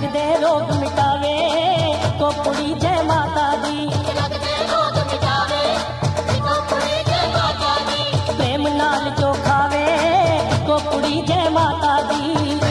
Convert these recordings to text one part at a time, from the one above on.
दे रोग मिटावे को कुड़ी जय माता दी। प्रेम नाल जो खावे को कुड़ी जय माता दी।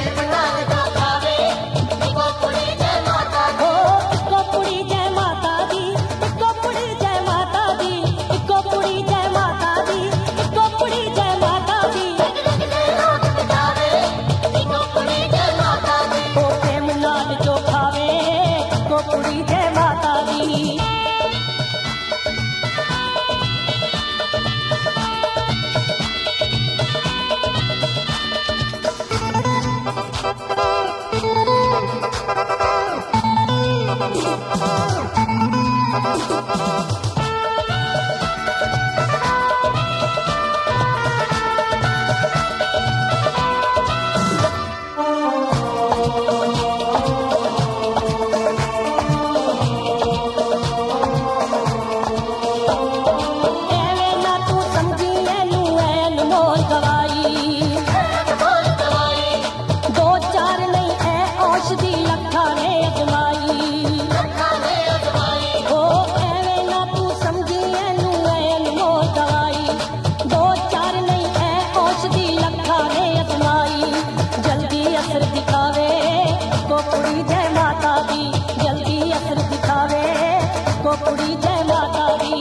कुड़ी जय माता दी।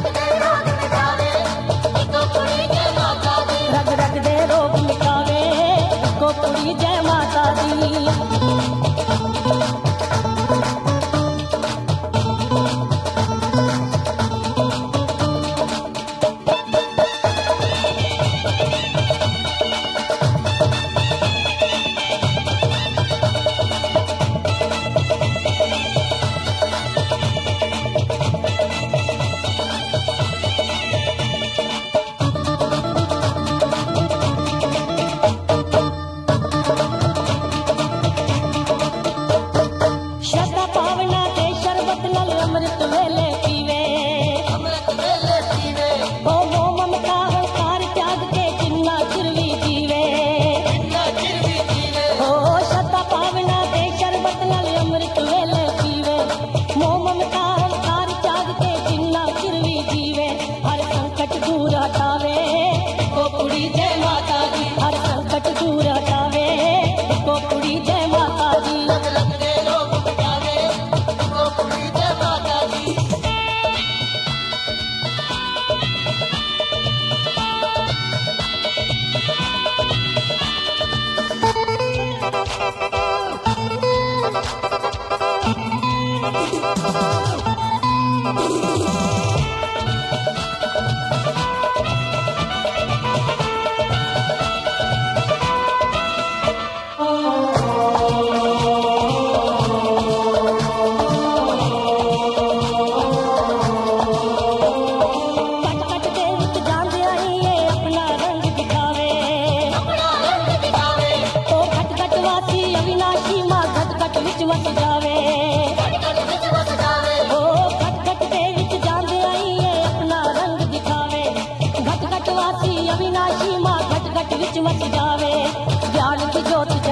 रग रग दे रोग मिटावे को कुड़ी जय माता दी। अमृत वेले पीवे ओ ममता हंकार त्याग के जिन्ना चिरवी जीवे ओ सदा पावना दे शरबत नल अमृत वेले पीवे मो ममता हंकार त्याग के जिन्ना चिरवी जीवे हर संकट दूर हटावे ओ कुड़ी जय माता दी। हर संकट दूर हटावे ओ कुड़ी जय माता दी। अविनाशी माँ घट घट विच वस जावे ओ घट घट दे विच जांदे आईए अपना रंग दिखावे। घट घट वासी अविनाशी माँ घट घट विच वस जावे ज्ञान की ज्योत